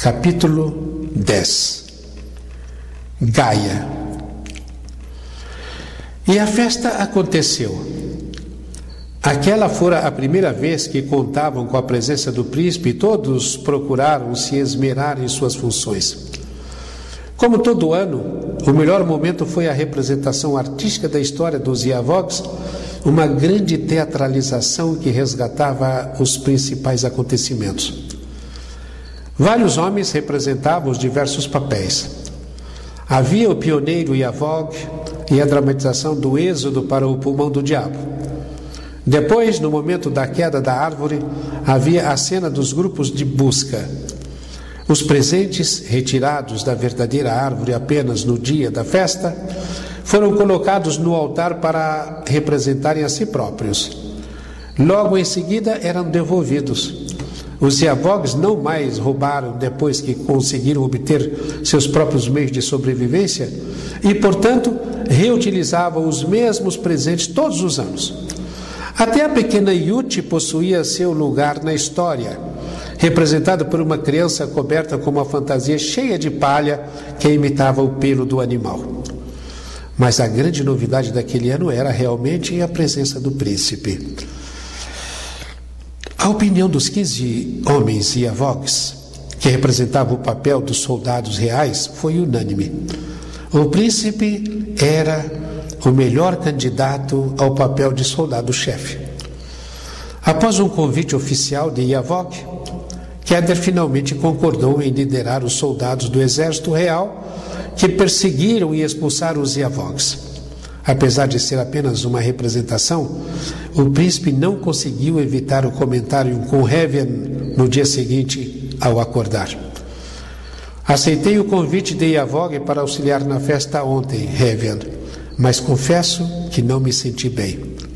Capítulo 10. Gaia. E a festa aconteceu. Aquela fora a primeira vez que contavam com a presença do príncipe e todos procuraram se esmerar em suas funções. Como todo ano, o melhor momento foi a representação artística da história dos Iavags, uma grande teatralização que resgatava os principais acontecimentos. Vários homens representavam os diversos papéis. Havia o pioneiro Iavog e a dramatização do êxodo para o pulmão do diabo. Depois, no momento da queda da árvore, havia a cena dos grupos de busca. Os presentes, retirados da verdadeira árvore apenas no dia da festa, foram colocados no altar para representarem a si próprios. Logo em seguida eram devolvidos. Os Iavags não mais roubaram depois que conseguiram obter seus próprios meios de sobrevivência e, portanto, reutilizavam os mesmos presentes todos os anos. Até a pequena Yuti possuía seu lugar na história, representada por uma criança coberta com uma fantasia cheia de palha que imitava o pelo do animal. Mas a grande novidade daquele ano era realmente a presença do príncipe. A opinião dos 15 homens Iavags, que representavam o papel dos soldados reais, foi unânime. O príncipe era o melhor candidato ao papel de soldado-chefe. Após um convite oficial de Iavog, Keder finalmente concordou em liderar os soldados do exército real que perseguiram e expulsaram os Iavags. Apesar de ser apenas uma representação, o príncipe não conseguiu evitar o comentário com Hevian no dia seguinte ao acordar. Aceitei o convite de Iavog para auxiliar na festa ontem, Hevian, mas confesso que não me senti bem.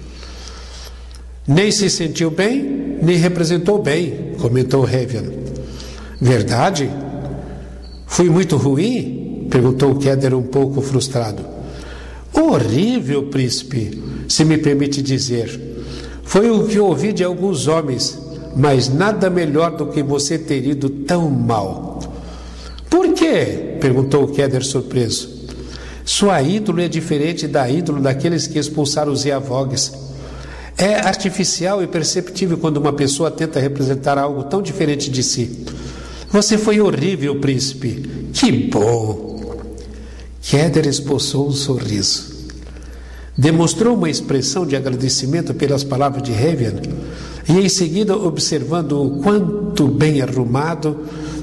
Nem se sentiu bem, nem representou bem, comentou Hevian. Verdade? Fui muito ruim? Perguntou Keder um pouco frustrado. Horrível, príncipe, se me permite dizer. Foi o que ouvi de alguns homens, mas nada melhor do que você ter ido tão mal. Por quê? Perguntou Keder surpreso. Sua ídolo é diferente da ídolo daqueles que expulsaram os Iavags. É artificial e perceptível quando uma pessoa tenta representar algo tão diferente de si. Você foi horrível, príncipe. Que bom! Keder esboçou um sorriso. Demonstrou uma expressão de agradecimento pelas palavras de Hevian e em seguida, observando o quarto bem arrumado,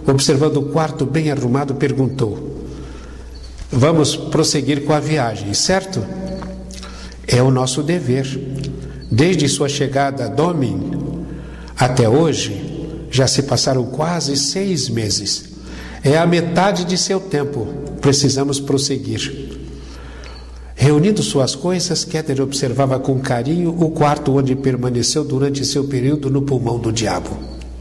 perguntou: Vamos prosseguir com a viagem, certo? É o nosso dever. Desde sua chegada a Domin até hoje, já se passaram quase 6 meses. É a metade de seu tempo. Precisamos prosseguir. Reunindo suas coisas, Keder observava com carinho o quarto onde permaneceu durante seu período no pulmão do diabo.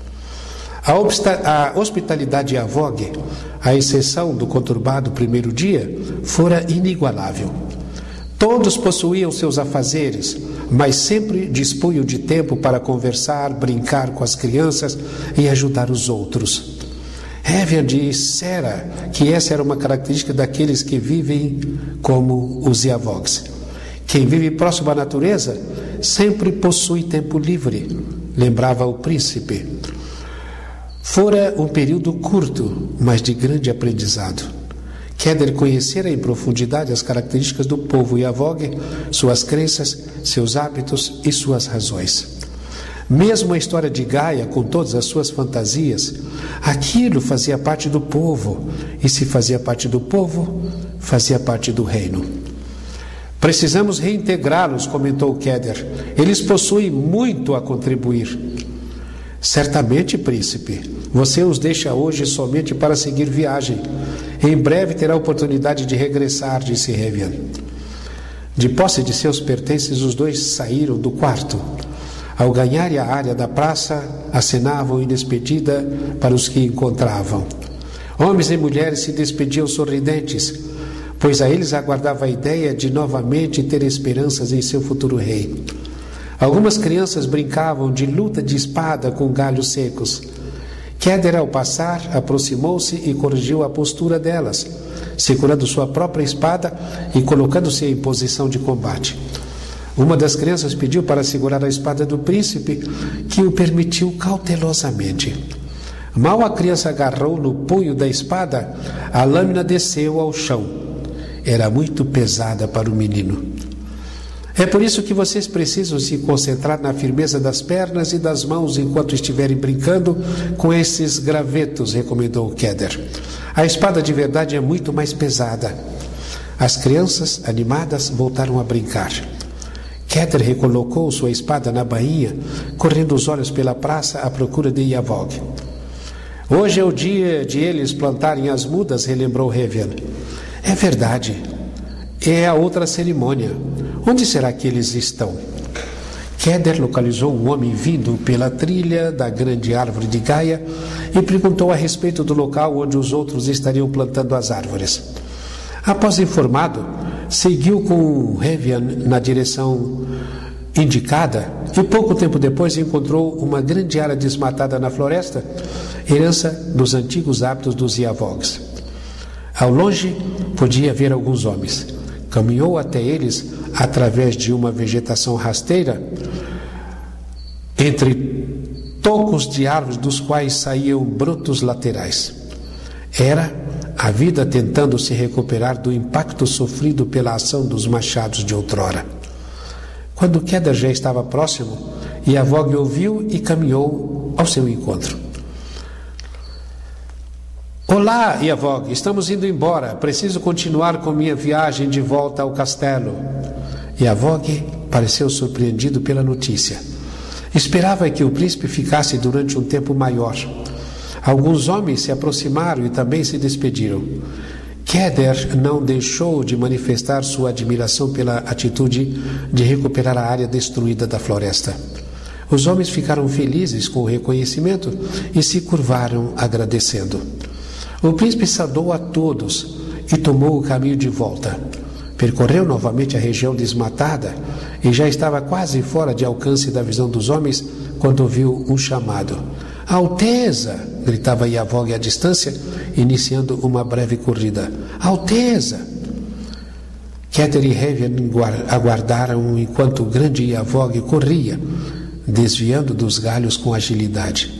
A hospitalidade Iavog, à exceção do conturbado primeiro dia, fora inigualável. Todos possuíam seus afazeres, mas sempre dispunham de tempo para conversar, brincar com as crianças e ajudar os outros. Hevian dissera que essa era uma característica daqueles que vivem como os Iavags. Quem vive próximo à natureza sempre possui tempo livre, lembrava o príncipe. Fora um período curto, mas de grande aprendizado. Keder conhecera em profundidade as características do povo Iavog, suas crenças, seus hábitos e suas razões. Mesmo a história de Gaia, com todas as suas fantasias, aquilo fazia parte do povo, e se fazia parte do povo, fazia parte do reino. Precisamos reintegrá-los, comentou Keder. Eles possuem muito a contribuir. Certamente, príncipe, você os deixa hoje somente para seguir viagem. Em breve terá a oportunidade de regressar, disse Hevian. De posse de seus pertences, os dois saíram do quarto. Ao ganharem a área da praça, acenavam em despedida para os que encontravam. Homens e mulheres se despediam sorridentes, pois a eles aguardava a ideia de novamente ter esperanças em seu futuro rei. Algumas crianças brincavam de luta de espada com galhos secos. Keder, ao passar, aproximou-se e corrigiu a postura delas, segurando sua própria espada e colocando-se em posição de combate. Uma das crianças pediu para segurar a espada do príncipe, que o permitiu cautelosamente. Mal a criança agarrou no punho da espada, a lâmina desceu ao chão. Era muito pesada para o menino. É por isso que vocês precisam se concentrar na firmeza das pernas e das mãos enquanto estiverem brincando com esses gravetos, recomendou Keder. A espada de verdade é muito mais pesada. As crianças, animadas, voltaram a brincar. Keder recolocou sua espada na bainha, correndo os olhos pela praça à procura de Iavog. Hoje é o dia de eles plantarem as mudas, relembrou Revian. É verdade. É a outra cerimônia. Onde será que eles estão? Keder localizou um homem vindo pela trilha da grande árvore de Gaia e perguntou a respeito do local onde os outros estariam plantando as árvores. Após informado, seguiu com Revian na direção indicada e pouco tempo depois encontrou uma grande área desmatada na floresta, herança dos antigos hábitos dos Iavogs. Ao longe, podia ver alguns homens. Caminhou até eles através de uma vegetação rasteira, entre tocos de árvores dos quais saíam brotos laterais. Era a vida tentando se recuperar do impacto sofrido pela ação dos machados de outrora. Quando Keder já estava próximo, Iavog ouviu e caminhou ao seu encontro. Olá, Iavog, estamos indo embora. Preciso continuar com minha viagem de volta ao castelo. Iavog pareceu surpreendido pela notícia. Esperava que o príncipe ficasse durante um tempo maior. Alguns homens se aproximaram e também se despediram. Keder não deixou de manifestar sua admiração pela atitude de recuperar a área destruída da floresta. Os homens ficaram felizes com o reconhecimento e se curvaram agradecendo. O príncipe saudou a todos e tomou o caminho de volta. Percorreu novamente a região desmatada e já estava quase fora de alcance da visão dos homens quando ouviu um chamado. Alteza! Gritava Iavog à distância, iniciando uma breve corrida. Alteza! Keder e Revian aguardaram enquanto o grande Iavog corria, desviando dos galhos com agilidade.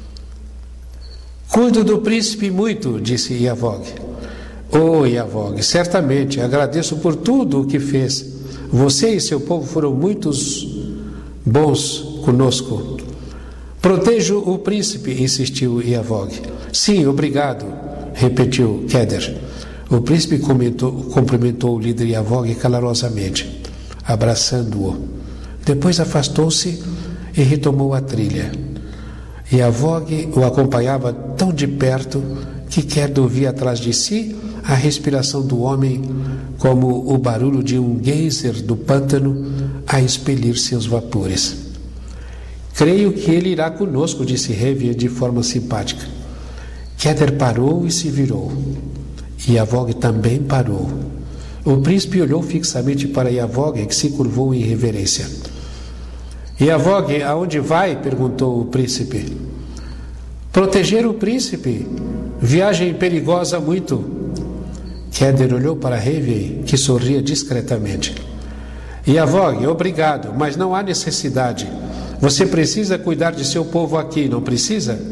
Cuido do príncipe muito, disse Iavog. Oh, Iavog, certamente, agradeço por tudo o que fez. Você e seu povo foram muito bons conosco. Protejo o príncipe, insistiu Iavog. Sim, obrigado, repetiu Keder. O príncipe cumprimentou o líder Iavog calorosamente, abraçando-o. Depois afastou-se e retomou a trilha. Iavog o acompanhava tão de perto que Keder ouvia atrás de si a respiração do homem como o barulho de um geyser do pântano a expelir seus vapores. Creio que ele irá conosco, disse Revian de forma simpática. Keder parou e se virou. Iavog também parou. O príncipe olhou fixamente para Iavog, que se curvou em reverência. Iavog, aonde vai? Perguntou o príncipe. Proteger o príncipe. Viagem perigosa muito. Keder olhou para Revian, que sorria discretamente. Iavog, obrigado, mas não há necessidade. Você precisa cuidar de seu povo aqui, não precisa?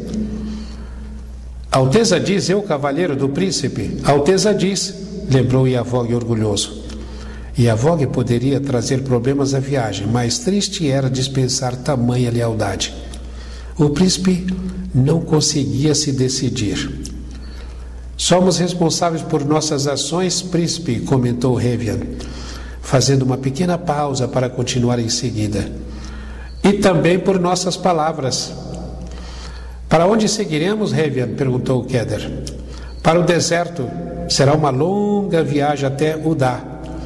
Alteza diz, eu, cavalheiro do príncipe. Alteza diz, lembrou Iavog orgulhoso. Iavog poderia trazer problemas à viagem, mas triste era dispensar tamanha lealdade. O príncipe não conseguia se decidir. Somos responsáveis por nossas ações, príncipe, comentou Revian, fazendo uma pequena pausa para continuar em seguida. E também por nossas palavras. Para onde seguiremos, Revian? Perguntou Keder. Para o deserto. Será uma longa viagem até Udá.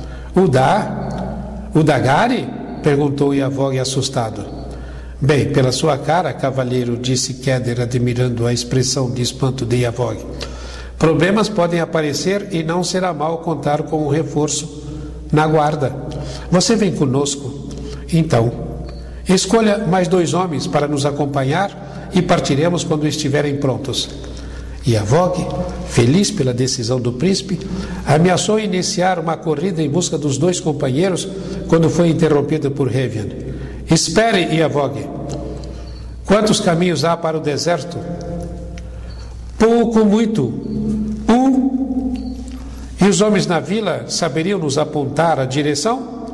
Udá? Udagari? Perguntou Iavog assustado. Bem, pela sua cara, cavalheiro, disse Keder, admirando a expressão de espanto de Iavog. Problemas podem aparecer e não será mal contar com um reforço na guarda. Você vem conosco? Então, escolha mais 2 homens para nos acompanhar e partiremos quando estiverem prontos. Iavog, feliz pela decisão do príncipe, ameaçou iniciar uma corrida em busca dos 2 companheiros quando foi interrompido por Hevian. Espere, Iavog. Quantos caminhos há para o deserto? Pouco, muito. 1. E os homens na vila saberiam nos apontar a direção?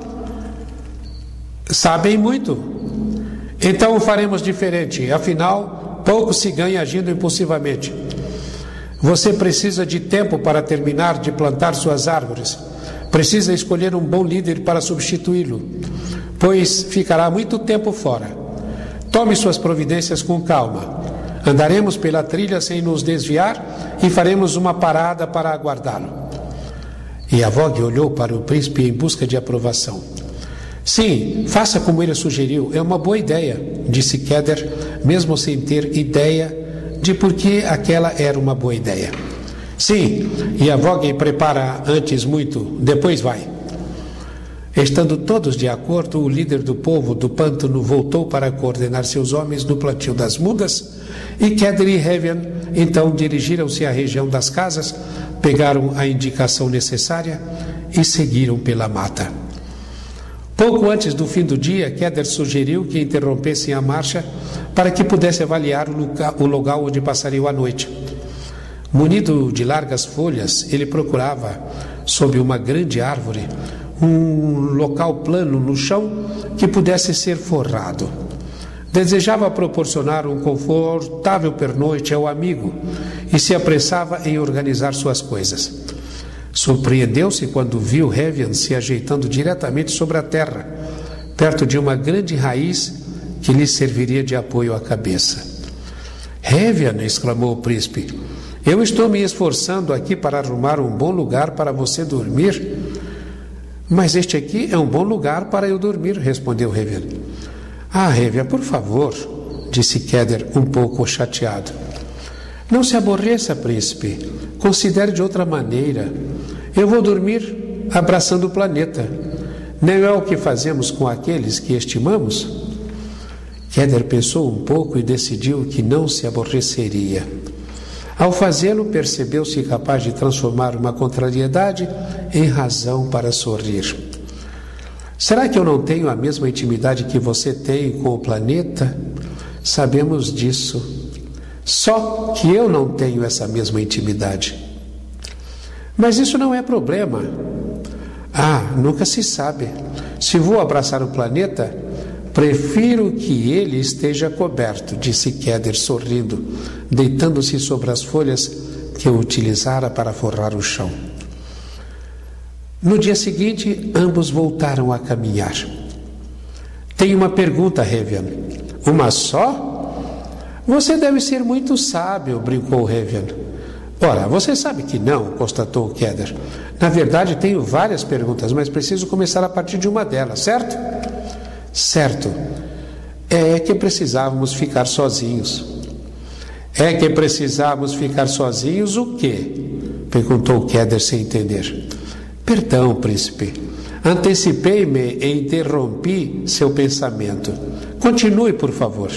Sabem muito. Então o faremos diferente. Afinal, pouco se ganha agindo impulsivamente. Você precisa de tempo para terminar de plantar suas árvores. Precisa escolher um bom líder para substituí-lo, pois ficará muito tempo fora. Tome suas providências com calma. Andaremos pela trilha sem nos desviar e faremos uma parada para aguardá-lo. Iavog olhou para o príncipe em busca de aprovação. Sim, faça como ele sugeriu, é uma boa ideia, disse Keder, mesmo sem ter ideia de por que aquela era uma boa ideia. Sim, Iavog prepara antes muito, depois vai. Estando todos de acordo, o líder do povo do pântano voltou para coordenar seus homens no plantio das mudas, e Keder e Hevian então dirigiram-se à região das casas, pegaram a indicação necessária e seguiram pela mata. Pouco antes do fim do dia, Keder sugeriu que interrompessem a marcha para que pudesse avaliar o lugar onde passariam a noite. Munido de largas folhas, ele procurava, sob uma grande árvore, um local plano no chão que pudesse ser forrado. Desejava proporcionar um confortável pernoite ao amigo e se apressava em organizar suas coisas. Surpreendeu-se quando viu Hevian se ajeitando diretamente sobre a terra, perto de uma grande raiz que lhe serviria de apoio à cabeça. Hevian, exclamou o príncipe, eu estou me esforçando aqui para arrumar um bom lugar para você dormir. Mas este aqui é um bom lugar para eu dormir, respondeu Hevian. Ah, Hevian, por favor, disse Keder, um pouco chateado. Não se aborreça, príncipe. Considere de outra maneira. Eu vou dormir abraçando o planeta. Não é o que fazemos com aqueles que estimamos? Keder pensou um pouco e decidiu que não se aborreceria. Ao fazê-lo, percebeu-se capaz de transformar uma contrariedade em razão para sorrir. Será que eu não tenho a mesma intimidade que você tem com o planeta? Sabemos disso. Só que eu não tenho essa mesma intimidade. Mas isso não é problema. Ah, nunca se sabe. Se vou abraçar o planeta, prefiro que ele esteja coberto, disse Keder sorrindo, deitando-se sobre as folhas que eu utilizara para forrar o chão. No dia seguinte, ambos voltaram a caminhar. Tenho uma pergunta, Hevian. Uma só? Você deve ser muito sábio, brincou Hevian. Ora, você sabe que não, constatou Keder. Na verdade, tenho várias perguntas, mas preciso começar a partir de uma delas, certo? Certo. É que precisávamos ficar sozinhos. É que precisávamos ficar sozinhos o quê? Perguntou Keder sem entender. Perdão, príncipe. Antecipei-me e interrompi seu pensamento. Continue, por favor.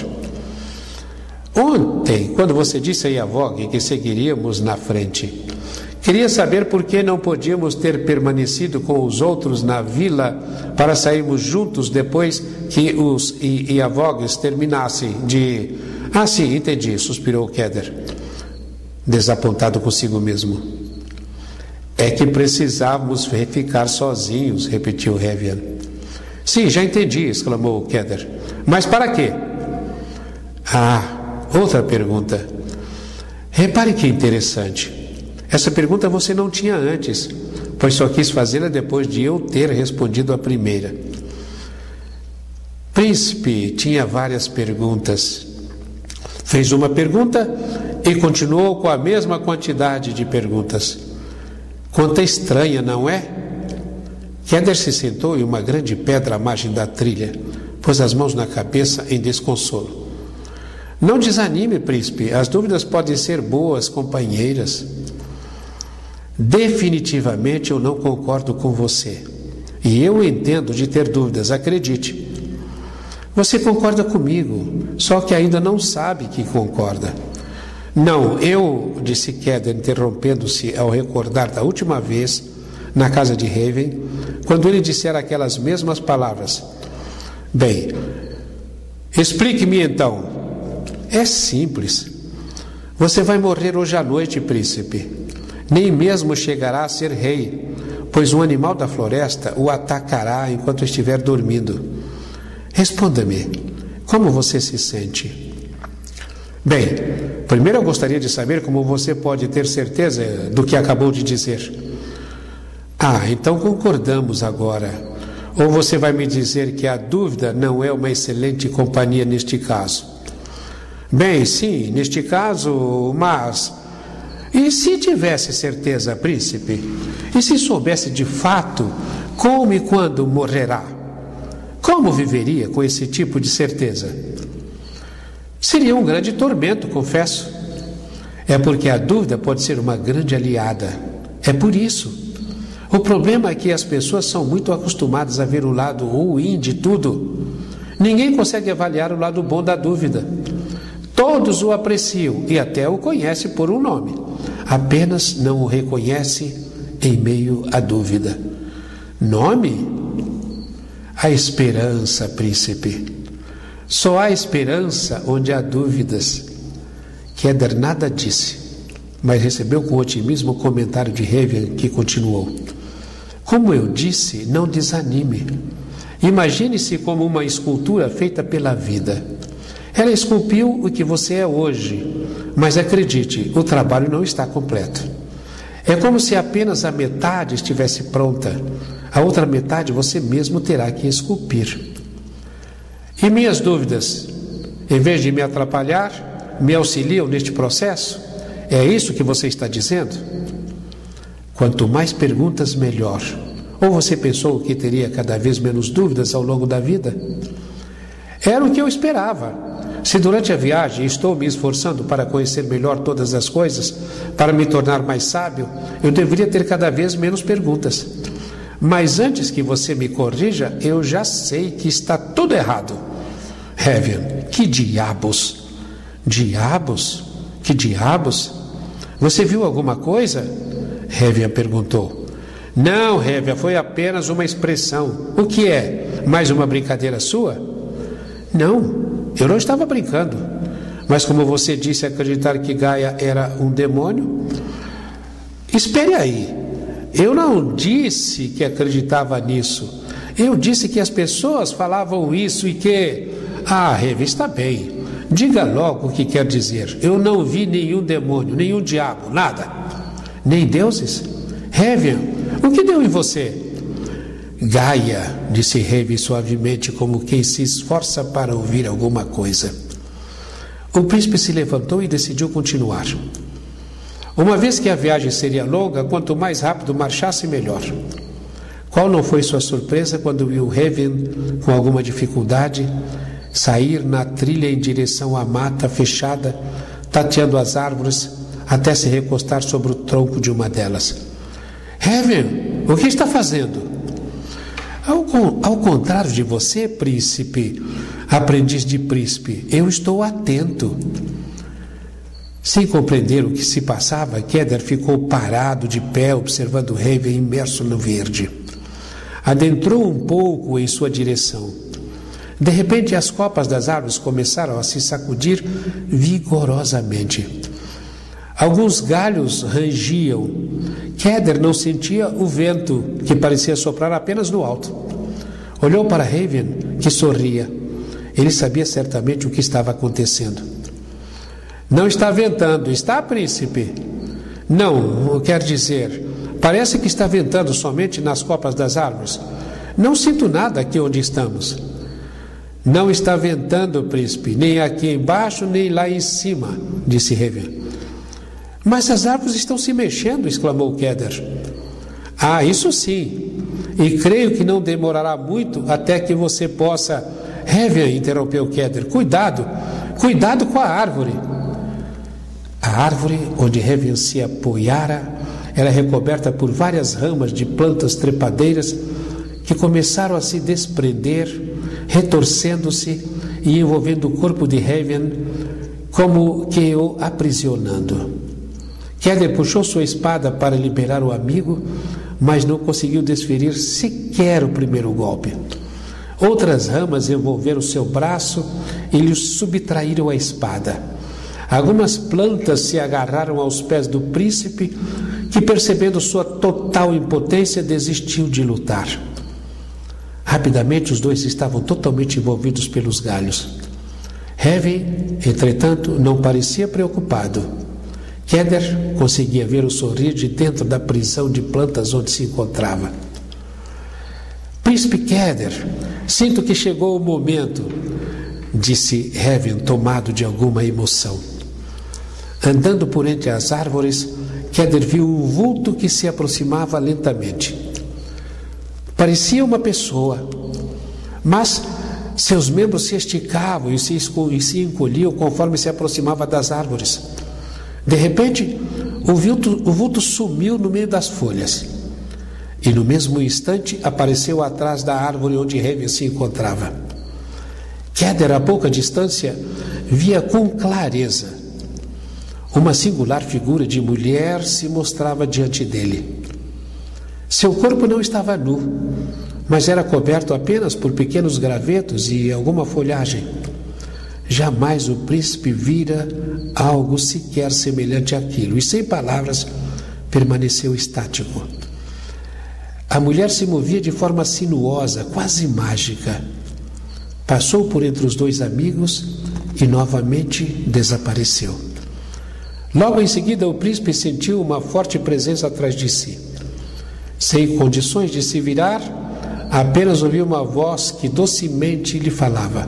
Ontem, quando você disse a Iavog que seguiríamos na frente, queria saber por que não podíamos ter permanecido com os outros na vila para sairmos juntos depois que os Iavogs terminassem de... Ah, sim, entendi, suspirou Keder, desapontado consigo mesmo. É que precisávamos ficar sozinhos, repetiu Hevian. Sim, já entendi, exclamou Keder. Mas para quê? Ah, outra pergunta. Repare que interessante. Essa pergunta você não tinha antes, pois só quis fazê-la depois de eu ter respondido a primeira. Príncipe tinha várias perguntas. Fez uma pergunta e continuou com a mesma quantidade de perguntas. Conta estranha, não é? Keder se sentou em uma grande pedra à margem da trilha, pôs as mãos na cabeça em desconsolo. Não desanime, príncipe, as dúvidas podem ser boas companheiras. Definitivamente eu não concordo com você. E eu entendo de ter dúvidas, acredite. Você concorda comigo, só que ainda não sabe que concorda. Não, disse Keder, interrompendo-se ao recordar da última vez na casa de Raven, quando ele dissera aquelas mesmas palavras. Bem, explique-me então. É simples. Você vai morrer hoje à noite, príncipe. Nem mesmo chegará a ser rei, pois um animal da floresta o atacará enquanto estiver dormindo. Responda-me, como você se sente? Bem, primeiro eu gostaria de saber como você pode ter certeza do que acabou de dizer. Então concordamos agora. Ou você vai me dizer que a dúvida não é uma excelente companhia neste caso? Bem, sim, neste caso, mas... E se tivesse certeza, príncipe? E se soubesse de fato como e quando morrerá? Como viveria com esse tipo de certeza? Seria um grande tormento, confesso. É porque a dúvida pode ser uma grande aliada. É por isso. O problema é que as pessoas são muito acostumadas a ver o lado ruim de tudo. Ninguém consegue avaliar o lado bom da dúvida. Todos o apreciam e até o conhecem por um nome. Apenas não o reconhece em meio à dúvida. Nome? A esperança, príncipe. Só há esperança onde há dúvidas. Keder nada disse, mas recebeu com otimismo o comentário de Raven, que continuou. Como eu disse, não desanime. Imagine-se como uma escultura feita pela vida. Ela esculpiu o que você é hoje, mas acredite, o trabalho não está completo. É como se apenas a metade estivesse pronta. A outra metade você mesmo terá que esculpir. E minhas dúvidas, em vez de me atrapalhar, me auxiliam neste processo? É isso que você está dizendo? Quanto mais perguntas, melhor. Ou você pensou que teria cada vez menos dúvidas ao longo da vida? Era o que eu esperava. Se durante a viagem estou me esforçando para conhecer melhor todas as coisas, para me tornar mais sábio, eu deveria ter cada vez menos perguntas. Mas antes que você me corrija, eu já sei que está tudo errado. Raven, que diabos? Diabos? Que diabos? Você viu alguma coisa? Raven perguntou. Não, Raven, foi apenas uma expressão. O que é? Mais uma brincadeira sua? Não. Eu não estava brincando, mas como você disse acreditar que Gaia era um demônio? Espere aí, eu não disse que acreditava nisso, eu disse que as pessoas falavam isso e que... Raven, está bem, diga logo o que quer dizer. Eu não vi nenhum demônio, nenhum diabo, nada. Nem deuses? Raven, o que deu em você? Gaia, disse Raven suavemente, como quem se esforça para ouvir alguma coisa. O príncipe se levantou e decidiu continuar. Uma vez que a viagem seria longa, quanto mais rápido marchasse, melhor. Qual não foi sua surpresa quando viu Raven, com alguma dificuldade, sair na trilha em direção à mata fechada, tateando as árvores, até se recostar sobre o tronco de uma delas? Raven, o que está fazendo? Ao contrário de você, príncipe, aprendiz de príncipe, eu estou atento. Sem compreender o que se passava, Keder ficou parado de pé, observando Raven imerso no verde. Adentrou um pouco em sua direção. De repente, as copas das árvores começaram a se sacudir vigorosamente. Alguns galhos rangiam. Keder não sentia o vento, que parecia soprar apenas no alto. Olhou para Raven, que sorria. Ele sabia certamente o que estava acontecendo. Não está ventando, está, príncipe? Não, quer dizer, parece que está ventando somente nas copas das árvores. Não sinto nada aqui onde estamos. Não está ventando, príncipe, nem aqui embaixo, nem lá em cima, disse Raven. Mas as árvores estão se mexendo, exclamou Keder. Isso sim, e creio que não demorará muito até que você possa... Raven, interrompeu Keder, cuidado com a árvore. A árvore onde Raven se apoiara era recoberta por várias ramas de plantas trepadeiras que começaram a se desprender, retorcendo-se e envolvendo o corpo de Heaven, como que o aprisionando. Keller puxou sua espada para liberar o amigo, mas não conseguiu desferir sequer o primeiro golpe. Outras ramas envolveram seu braço e lhe subtraíram a espada. Algumas plantas se agarraram aos pés do príncipe, que, percebendo sua total impotência, desistiu de lutar. Rapidamente os dois estavam totalmente envolvidos pelos galhos. Heaven, entretanto, não parecia preocupado. Keller conseguia ver o sorrir de dentro da prisão de plantas onde se encontrava. Príncipe Keller, sinto que chegou o momento, disse Heaven, tomado de alguma emoção. Andando por entre as árvores, Keller viu um vulto que se aproximava lentamente. Parecia uma pessoa, mas seus membros se esticavam e se encolhiam conforme se aproximava das árvores. De repente, o vulto sumiu no meio das folhas. E no mesmo instante apareceu atrás da árvore onde Heaven se encontrava. Keller, a pouca distância, via com clareza. Uma singular figura de mulher se mostrava diante dele. Seu corpo não estava nu, mas era coberto apenas por pequenos gravetos e alguma folhagem. Jamais o príncipe vira algo sequer semelhante àquilo, e sem palavras permaneceu estático. A mulher se movia de forma sinuosa, quase mágica. Passou por entre os dois amigos e novamente desapareceu. Logo em seguida, o príncipe sentiu uma forte presença atrás de si. Sem condições de se virar, apenas ouviu uma voz que docemente lhe falava: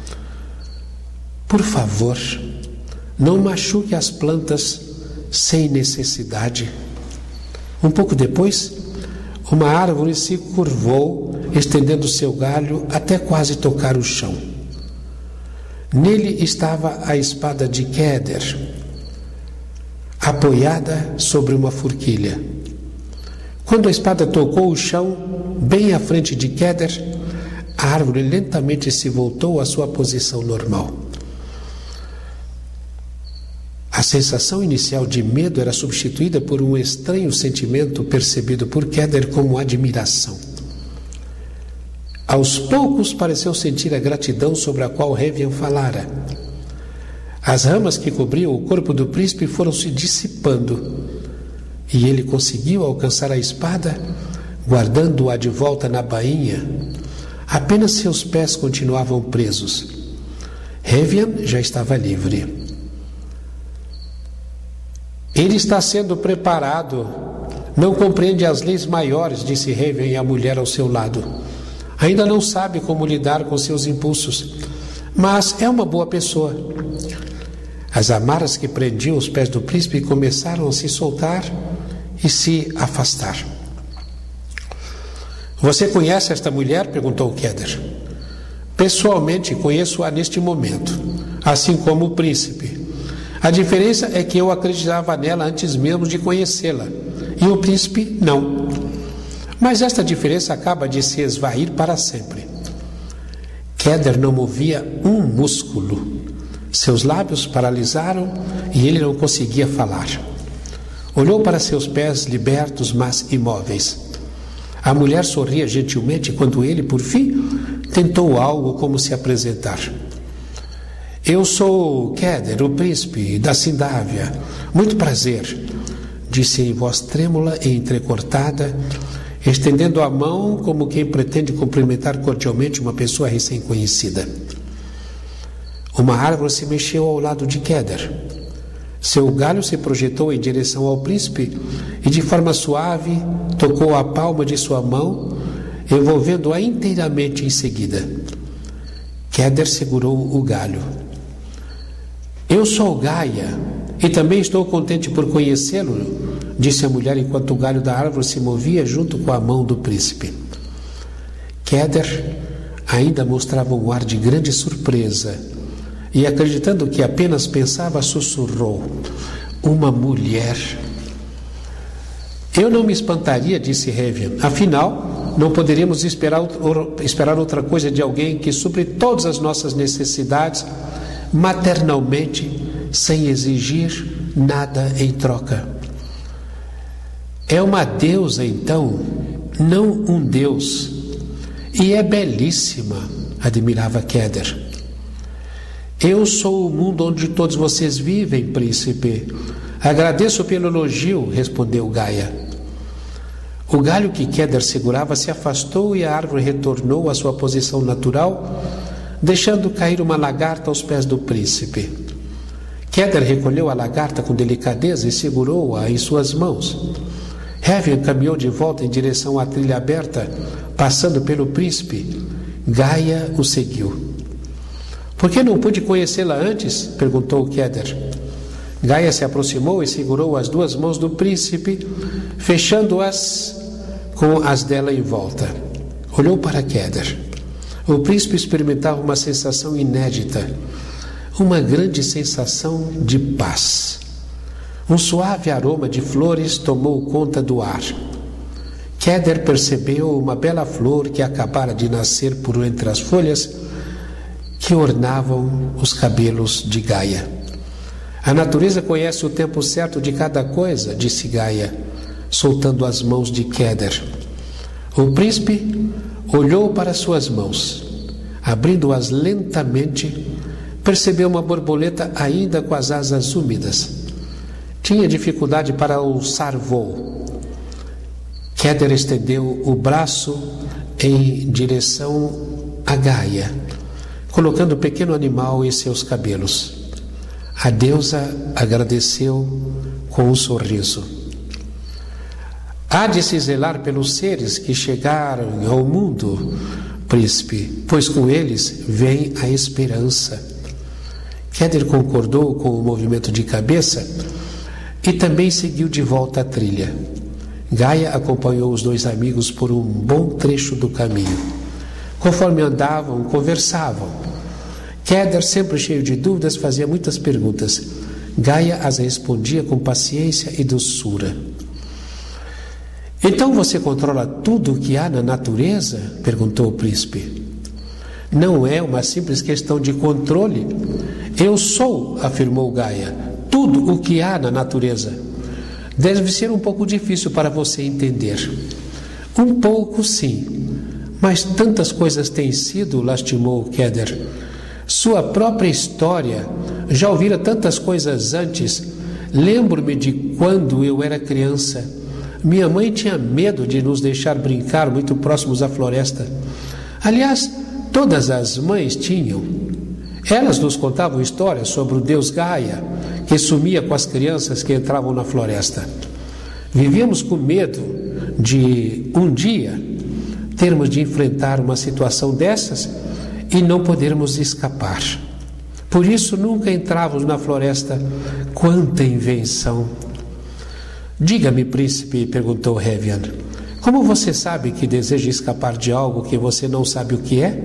por favor, não machuque as plantas sem necessidade. Um pouco depois, uma árvore se curvou, estendendo seu galho até quase tocar o chão. Nele estava a espada de Keller, apoiada sobre uma forquilha. Quando a espada tocou o chão, bem à frente de Keller, a árvore lentamente se voltou à sua posição normal. A sensação inicial de medo era substituída por um estranho sentimento percebido por Keller como admiração. Aos poucos pareceu sentir a gratidão sobre a qual Heaven falara. As ramas que cobriam o corpo do príncipe foram se dissipando, e ele conseguiu alcançar a espada, guardando-a de volta na bainha. Apenas seus pés continuavam presos. Heaven já estava livre. Ele está sendo preparado. Não compreende as leis maiores, disse Heaven à mulher ao seu lado. Ainda não sabe como lidar com seus impulsos, mas é uma boa pessoa. As amarras que prendiam os pés do príncipe começaram a se soltar e se afastar. Você conhece esta mulher? Perguntou Keller. Pessoalmente conheço-a neste momento, assim como o príncipe. A diferença é que eu acreditava nela antes mesmo de conhecê-la, e o príncipe não. Mas esta diferença acaba de se esvair para sempre. Keller não movia um músculo. Seus lábios paralisaram e ele não conseguia falar. Olhou para seus pés libertos, mas imóveis. A mulher sorria gentilmente quando ele, por fim, tentou algo como se apresentar. Eu sou Keller, o príncipe da Sindávia. Muito prazer, disse em voz trêmula e entrecortada, estendendo a mão como quem pretende cumprimentar cordialmente uma pessoa recém-conhecida. Uma árvore se mexeu ao lado de Keller. Seu galho se projetou em direção ao príncipe e, de forma suave, tocou a palma de sua mão, envolvendo-a inteiramente em seguida. Keller segurou o galho. Eu sou Gaia e também estou contente por conhecê-lo, disse a mulher enquanto o galho da árvore se movia junto com a mão do príncipe. Keller ainda mostrava um ar de grande surpresa e, acreditando que apenas pensava, sussurrou: uma mulher. Eu não me espantaria, disse Heaven. Afinal, não poderíamos esperar outra coisa de alguém que supre todas as nossas necessidades maternalmente, sem exigir nada em troca. É uma deusa, então, não um deus. E é belíssima, admirava Keder. Eu sou o mundo onde todos vocês vivem, príncipe. Agradeço pelo elogio, respondeu Gaia. O galho que Keder segurava se afastou e a árvore retornou à sua posição natural, deixando cair uma lagarta aos pés do príncipe. Keder recolheu a lagarta com delicadeza e segurou-a em suas mãos. Heaven caminhou de volta em direção à trilha aberta, passando pelo príncipe. Gaia o seguiu. Por que não pude conhecê-la antes? Perguntou Keder. Gaia se aproximou e segurou as duas mãos do príncipe, fechando-as com as dela em volta. Olhou para Keder. O príncipe experimentava uma sensação inédita, uma grande sensação de paz. Um suave aroma de flores tomou conta do ar. Keder percebeu uma bela flor que acabara de nascer por entre as folhas que ornavam os cabelos de Gaia. A natureza conhece o tempo certo de cada coisa, disse Gaia, soltando as mãos de Keder. O príncipe olhou para suas mãos. Abrindo-as lentamente, percebeu uma borboleta ainda com as asas úmidas. Tinha dificuldade para alçar voo. Keder estendeu o braço em direção a Gaia, colocando o pequeno animal em seus cabelos. A deusa agradeceu com um sorriso. Há de se zelar pelos seres que chegaram ao mundo, príncipe, pois com eles vem a esperança. Keder concordou com o movimento de cabeça e também seguiu de volta à trilha. Gaia acompanhou os dois amigos por um bom trecho do caminho. Conforme andavam, conversavam. Keder, sempre cheio de dúvidas, fazia muitas perguntas. Gaia as respondia com paciência e doçura. Então você controla tudo o que há na natureza? Perguntou o príncipe. Não é uma simples questão de controle. Eu sou, afirmou Gaia, tudo o que há na natureza. Deve ser um pouco difícil para você entender. Um pouco, sim. Mas tantas coisas têm sido, lastimou Keder. Sua própria história. Já ouvira tantas coisas antes. Lembro-me de quando eu era criança. Minha mãe tinha medo de nos deixar brincar muito próximos à floresta. Aliás, todas as mães tinham. Elas nos contavam histórias sobre o deus Gaia, que sumia com as crianças que entravam na floresta. Vivíamos com medo de, um dia, termos de enfrentar uma situação dessas e não podermos escapar. Por isso nunca entrávamos na floresta. Quanta invenção! Diga-me, príncipe, perguntou Heaven, como você sabe que deseja escapar de algo que você não sabe o que é?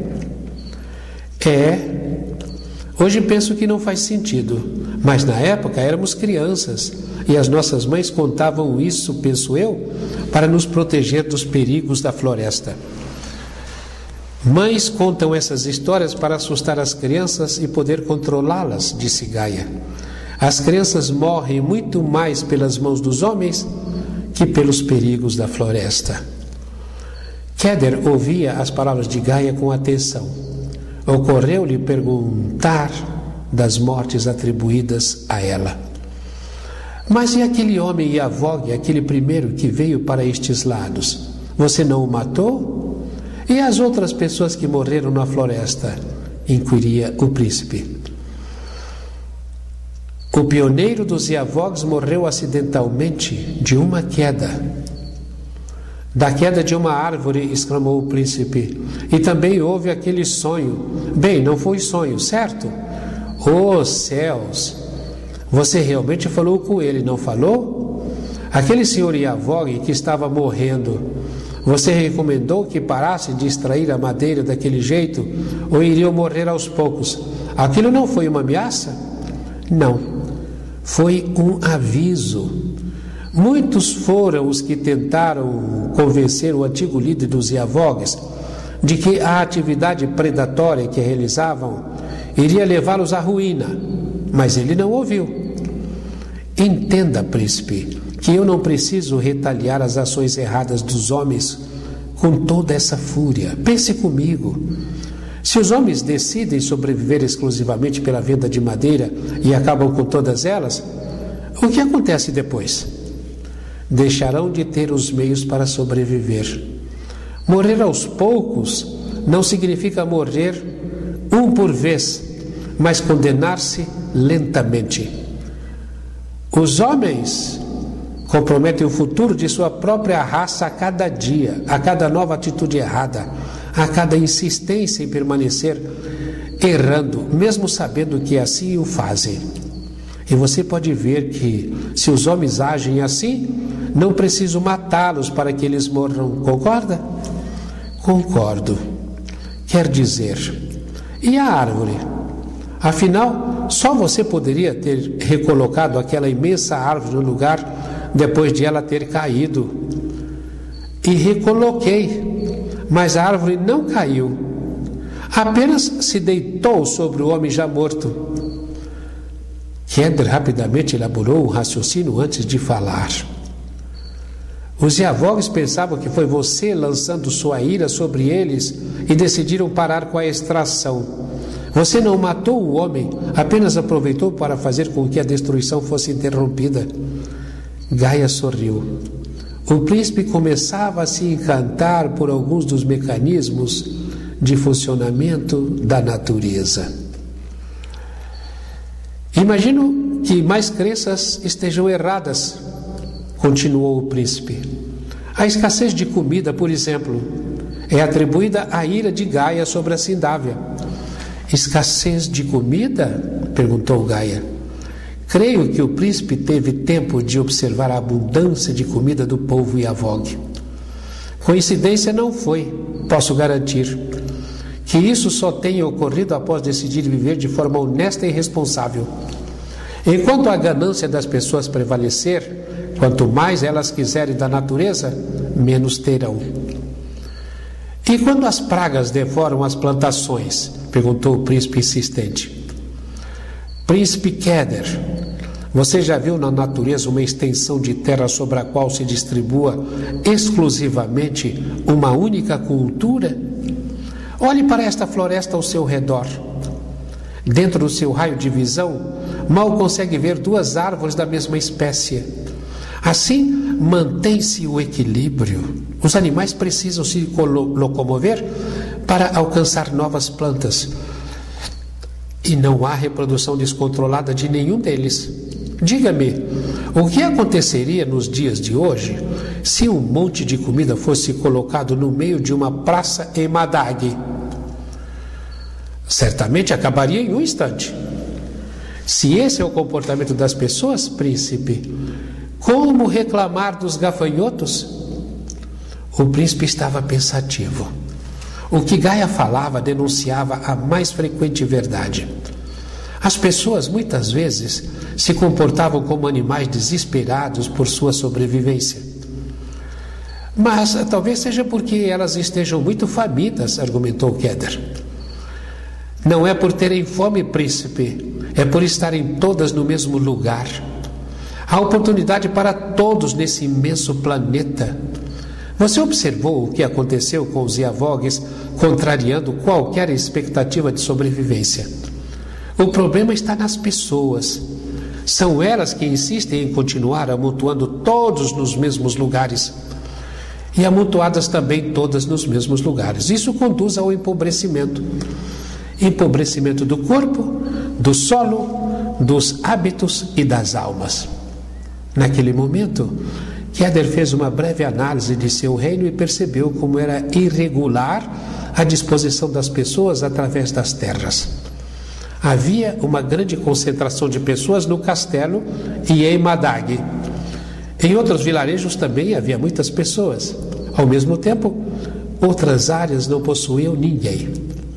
Hoje penso que não faz sentido, mas na época éramos crianças e as nossas mães contavam isso, penso eu, para nos proteger dos perigos da floresta. Mães contam essas histórias para assustar as crianças e poder controlá-las, disse Gaia. As crianças morrem muito mais pelas mãos dos homens que pelos perigos da floresta. Keder ouvia as palavras de Gaia com atenção. Ocorreu-lhe perguntar das mortes atribuídas a ela. Mas e aquele homem Iavog, aquele primeiro que veio para estes lados? Você não o matou? E as outras pessoas que morreram na floresta? Inquiria o príncipe. O pioneiro dos Iavogs morreu acidentalmente de uma queda. Da queda de uma árvore, exclamou o príncipe. E também houve aquele sonho. Bem, não foi sonho, certo? Oh, céus! Você realmente falou com ele, não falou? Aquele senhor Iavog que estava morrendo, você recomendou que parasse de extrair a madeira daquele jeito ou iriam morrer aos poucos? Aquilo não foi uma ameaça? Não. Foi um aviso. Muitos foram os que tentaram convencer o antigo líder dos Yavogues de que a atividade predatória que realizavam iria levá-los à ruína, mas ele não ouviu. Entenda, príncipe, que eu não preciso retaliar as ações erradas dos homens com toda essa fúria. Pense comigo. Se os homens decidem sobreviver exclusivamente pela venda de madeira e acabam com todas elas, o que acontece depois? Deixarão de ter os meios para sobreviver. Morrer aos poucos não significa morrer um por vez, mas condenar-se lentamente. Os homens comprometem o futuro de sua própria raça a cada dia, a cada nova atitude errada, a cada insistência em permanecer errando, mesmo sabendo que assim o fazem. E você pode ver que, se os homens agem assim, não preciso matá-los para que eles morram. Concorda? Concordo. Quer dizer, e a árvore? Afinal, só você poderia ter recolocado aquela imensa árvore no lugar depois de ela ter caído. E recoloquei, mas a árvore não caiu. Apenas se deitou sobre o homem já morto. Kedar rapidamente elaborou um raciocínio antes de falar. Os Yavogues pensavam que foi você lançando sua ira sobre eles e decidiram parar com a extração. Você não matou o homem, apenas aproveitou para fazer com que a destruição fosse interrompida. Gaia sorriu. O príncipe começava a se encantar por alguns dos mecanismos de funcionamento da natureza. Imagino que mais crenças estejam erradas, continuou o príncipe. A escassez de comida, por exemplo, é atribuída à ira de Gaia sobre a Sindávia. Escassez de comida? Perguntou Gaia. Creio que o príncipe teve tempo de observar a abundância de comida do povo Yavog. Coincidência não foi, posso garantir. Que isso só tenha ocorrido após decidir viver de forma honesta e responsável. Enquanto a ganância das pessoas prevalecer, quanto mais elas quiserem da natureza, menos terão. E quando as pragas devoram as plantações? Perguntou o príncipe insistente. Príncipe Kedar, você já viu na natureza uma extensão de terra sobre a qual se distribua exclusivamente uma única cultura? Olhe para esta floresta ao seu redor. Dentro do seu raio de visão, mal consegue ver duas árvores da mesma espécie. Assim, mantém-se o equilíbrio. Os animais precisam se locomover para alcançar novas plantas. E não há reprodução descontrolada de nenhum deles. Diga-me, o que aconteceria nos dias de hoje se um monte de comida fosse colocado no meio de uma praça em Madag? Certamente acabaria em um instante. Se esse é o comportamento das pessoas, príncipe, como reclamar dos gafanhotos? O príncipe estava pensativo. O que Gaia falava denunciava a mais frequente verdade. As pessoas muitas vezes se comportavam como animais desesperados por sua sobrevivência. Mas talvez seja porque elas estejam muito famintas, argumentou Kedar. Não é por terem fome, príncipe, é por estarem todas no mesmo lugar. Há oportunidade para todos nesse imenso planeta. Você observou o que aconteceu com os Yavogues, contrariando qualquer expectativa de sobrevivência. O problema está nas pessoas. São elas que insistem em continuar amontoando todos nos mesmos lugares. E amontoadas também todas nos mesmos lugares. Isso conduz ao empobrecimento. Empobrecimento do corpo, do solo, dos hábitos e das almas. Naquele momento, Kedar fez uma breve análise de seu reino e percebeu como era irregular a disposição das pessoas através das terras. Havia uma grande concentração de pessoas no castelo e em Madag. Em outros vilarejos também havia muitas pessoas. Ao mesmo tempo, outras áreas não possuíam ninguém.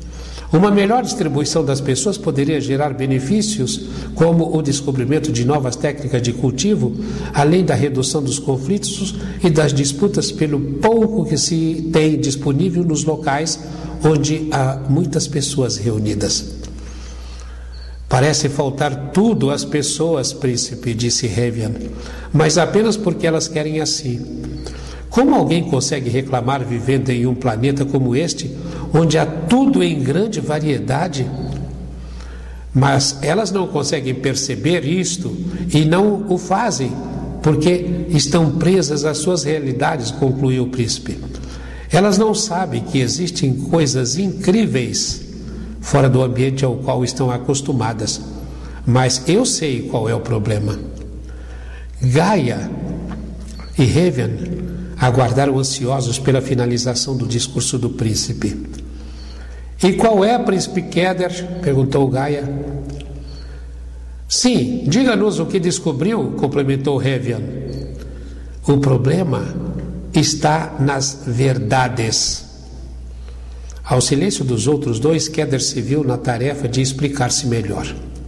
Uma melhor distribuição das pessoas poderia gerar benefícios, como o descobrimento de novas técnicas de cultivo, além da redução dos conflitos e das disputas pelo pouco que se tem disponível nos locais onde há muitas pessoas reunidas. Parece faltar tudo às pessoas, príncipe, disse Hevian, mas apenas porque elas querem assim. Como alguém consegue reclamar vivendo em um planeta como este, onde há tudo em grande variedade? Mas elas não conseguem perceber isto e não o fazem, porque estão presas às suas realidades, concluiu o príncipe. Elas não sabem que existem coisas incríveis fora do ambiente ao qual estão acostumadas. Mas eu sei qual é o problema. Gaia e Hevian aguardaram ansiosos pela finalização do discurso do príncipe. E qual é, príncipe Keder? Perguntou Gaia. Sim, diga-nos o que descobriu, complementou Hevian. O problema está nas verdades. Ao silêncio dos outros dois, Keder se viu na tarefa de explicar-se melhor.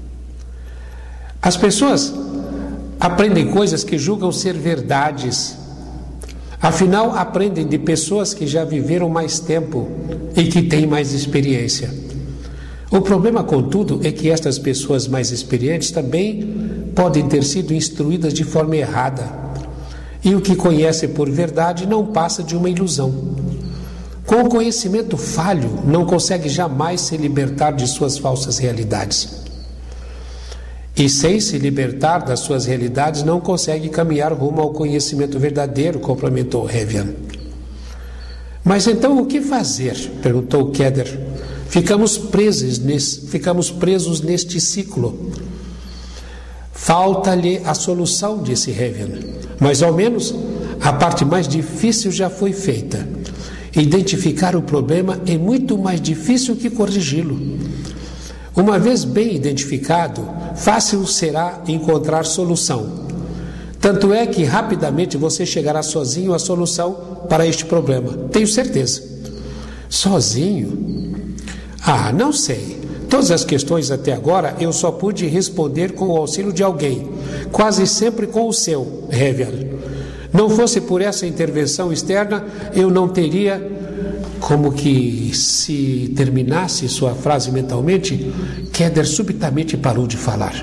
As pessoas aprendem coisas que julgam ser verdades. Afinal, aprendem de pessoas que já viveram mais tempo e que têm mais experiência. O problema, contudo, é que estas pessoas mais experientes também podem ter sido instruídas de forma errada. E o que conhece por verdade não passa de uma ilusão. Com o conhecimento falho, não consegue jamais se libertar de suas falsas realidades. E sem se libertar das suas realidades, não consegue caminhar rumo ao conhecimento verdadeiro, complementou Hevian. Mas então o que fazer? Perguntou Keder. Ficamos presos neste ciclo. Falta-lhe a solução, disse Hevian. Mas ao menos a parte mais difícil já foi feita. Identificar o problema é muito mais difícil que corrigi-lo. Uma vez bem identificado, fácil será encontrar solução. Tanto é que rapidamente você chegará sozinho à solução para este problema. Tenho certeza. Sozinho? Não sei. Todas as questões até agora eu só pude responder com o auxílio de alguém, quase sempre com o seu, Hevian. Não fosse por essa intervenção externa, eu não teria... Como que se terminasse sua frase mentalmente, Keder subitamente parou de falar.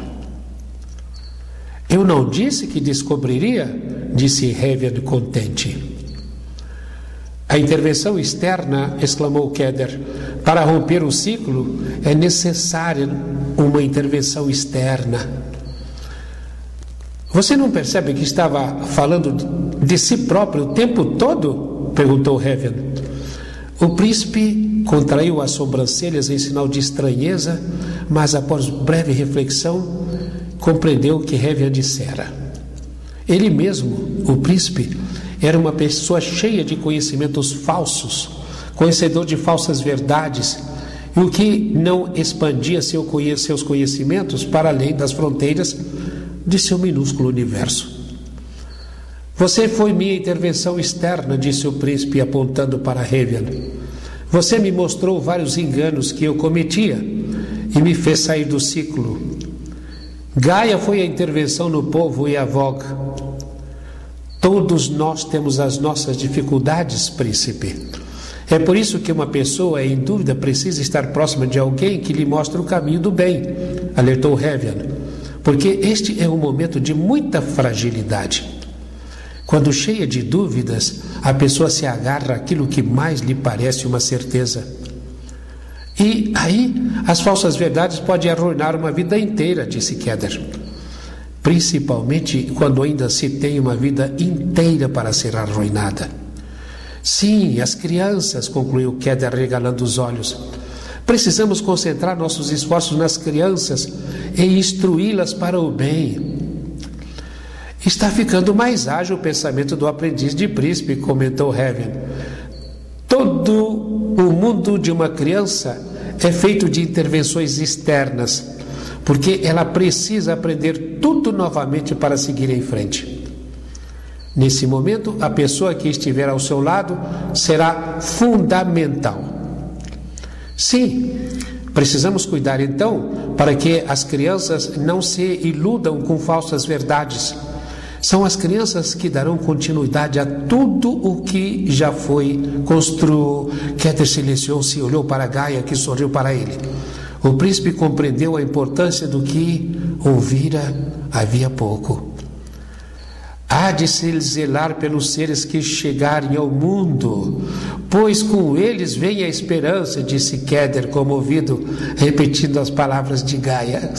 Eu não disse que descobriria, disse Hevian contente. A intervenção externa, exclamou Keder. Para romper o ciclo, é necessária uma intervenção externa. Você não percebe que estava falando de si próprio o tempo todo? Perguntou Hevian. O príncipe contraiu as sobrancelhas em sinal de estranheza, mas após breve reflexão, compreendeu o que Hevian dissera. Ele mesmo, o príncipe, era uma pessoa cheia de conhecimentos falsos, conhecedor de falsas verdades, e o que não expandia seus conhecimentos para além das fronteiras de seu minúsculo universo. Você foi minha intervenção externa, disse o príncipe apontando para Hevian. Você me mostrou vários enganos que eu cometia e me fez sair do ciclo. Gaia foi a intervenção no povo Yavog. Todos nós temos as nossas dificuldades, príncipe. É por isso que uma pessoa em dúvida precisa estar próxima de alguém que lhe mostre o caminho do bem, alertou Hevian, porque este é um momento de muita fragilidade. Quando cheia de dúvidas, a pessoa se agarra àquilo que mais lhe parece uma certeza. E aí, as falsas verdades podem arruinar uma vida inteira, disse Keder. Principalmente quando ainda se tem uma vida inteira para ser arruinada. Sim, as crianças, concluiu Keder regalando os olhos. Precisamos concentrar nossos esforços nas crianças e instruí-las para o bem. Está ficando mais ágil o pensamento do aprendiz de príncipe, comentou Hevian. Todo o mundo de uma criança é feito de intervenções externas, porque ela precisa aprender tudo novamente para seguir em frente. Nesse momento, a pessoa que estiver ao seu lado será fundamental. Sim, precisamos cuidar então para que as crianças não se iludam com falsas verdades. São as crianças que darão continuidade a tudo o que já foi construído. Keter silenciou-se e olhou para Gaia, que sorriu para ele. O príncipe compreendeu a importância do que ouvira havia pouco. Há de se zelar pelos seres que chegarem ao mundo, pois com eles vem a esperança, disse Keter comovido, repetindo as palavras de Gaia.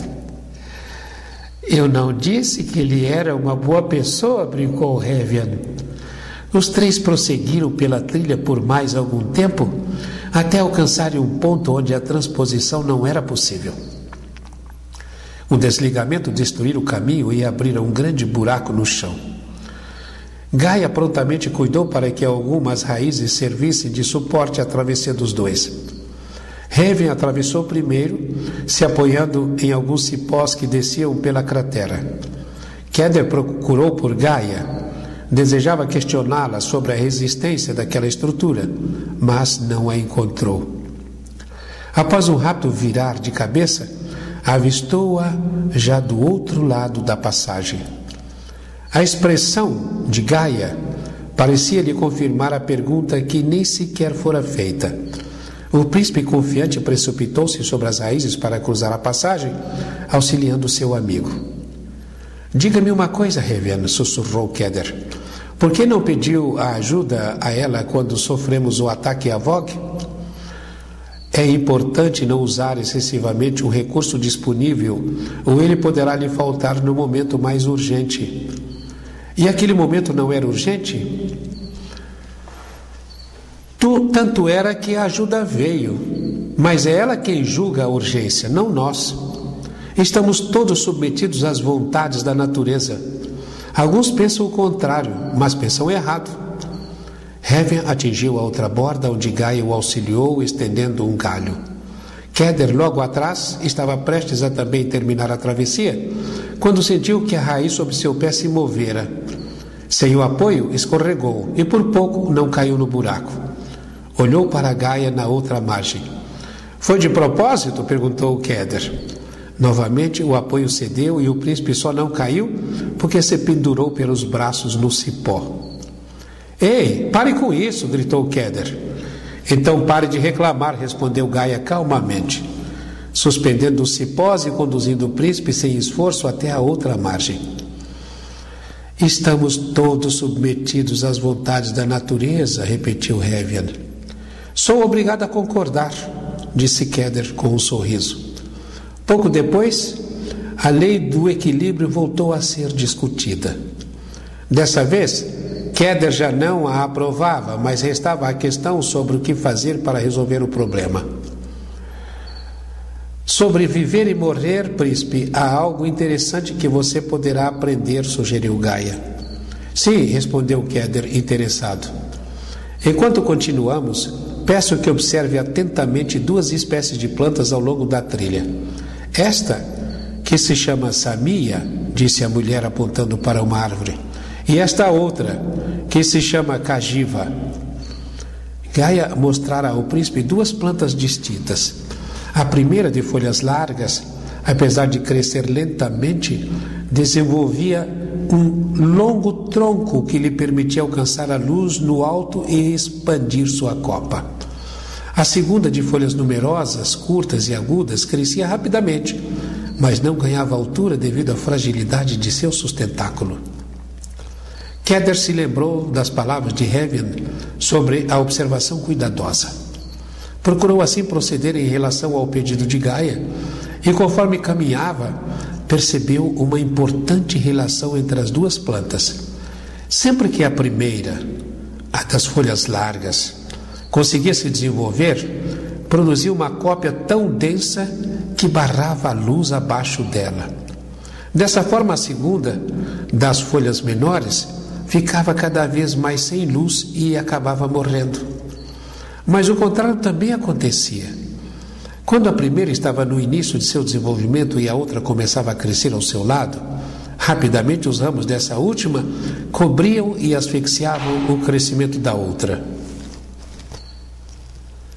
Eu não disse que ele era uma boa pessoa, brincou Hevian. Os três prosseguiram pela trilha por mais algum tempo, até alcançarem um ponto onde a transposição não era possível. O desligamento destruíra o caminho e abrira um grande buraco no chão. Gaia prontamente cuidou para que algumas raízes servissem de suporte à travessia dos dois. Hevian atravessou primeiro, se apoiando em alguns cipós que desciam pela cratera. Keter procurou por Gaia. Desejava questioná-la sobre a resistência daquela estrutura, mas não a encontrou. Após um rápido virar de cabeça, avistou-a já do outro lado da passagem. A expressão de Gaia parecia lhe confirmar a pergunta que nem sequer fora feita. O príncipe confiante precipitou-se sobre as raízes para cruzar a passagem, auxiliando seu amigo. Diga-me uma coisa, Hevian, sussurrou Keter. Por que não pediu a ajuda a ela quando sofremos o ataque a Vogue? É importante não usar excessivamente um recurso disponível, ou ele poderá lhe faltar no momento mais urgente. E aquele momento não era urgente? Tanto era que a ajuda veio, mas é ela quem julga a urgência, não nós. Estamos todos submetidos às vontades da natureza. Alguns pensam o contrário, mas pensam errado. Hevian atingiu a outra borda, onde Gaia o auxiliou, estendendo um galho. Keter, logo atrás, estava prestes a também terminar a travessia, quando sentiu que a raiz sob seu pé se movera. Sem o apoio, escorregou e por pouco não caiu no buraco. Olhou para Gaia na outra margem. Foi de propósito? Perguntou Keter. Novamente o apoio cedeu e o príncipe só não caiu porque se pendurou pelos braços no cipó. Ei, pare com isso, gritou Keter. Então pare de reclamar, respondeu Gaia calmamente, suspendendo os cipós e conduzindo o príncipe sem esforço até a outra margem. Estamos todos submetidos às vontades da natureza, repetiu Hevian. Sou obrigado a concordar, disse Keter com um sorriso. Pouco depois, a lei do equilíbrio voltou a ser discutida. Dessa vez, Keter já não a aprovava, mas restava a questão sobre o que fazer para resolver o problema. Sobre viver e morrer, príncipe, há algo interessante que você poderá aprender, sugeriu Gaia. Sim, respondeu Keter, interessado. Enquanto continuamos, peço que observe atentamente duas espécies de plantas ao longo da trilha. Esta, que se chama Samia, disse a mulher apontando para uma árvore, e esta outra, que se chama Cajiva. Gaia mostrara ao príncipe duas plantas distintas. A primeira, de folhas largas, apesar de crescer lentamente, desenvolvia um longo tronco que lhe permitia alcançar a luz no alto e expandir sua copa. A segunda, de folhas numerosas, curtas e agudas, crescia rapidamente, mas não ganhava altura devido à fragilidade de seu sustentáculo. Keter se lembrou das palavras de Hevian sobre a observação cuidadosa. Procurou assim proceder em relação ao pedido de Gaia e, conforme caminhava, percebeu uma importante relação entre as duas plantas. Sempre que a primeira, a das folhas largas, conseguia se desenvolver, produzia uma cópia tão densa que barrava a luz abaixo dela. Dessa forma, a segunda, das folhas menores, ficava cada vez mais sem luz e acabava morrendo. Mas o contrário também acontecia. Quando a primeira estava no início de seu desenvolvimento e a outra começava a crescer ao seu lado, rapidamente os ramos dessa última cobriam e asfixiavam o crescimento da outra.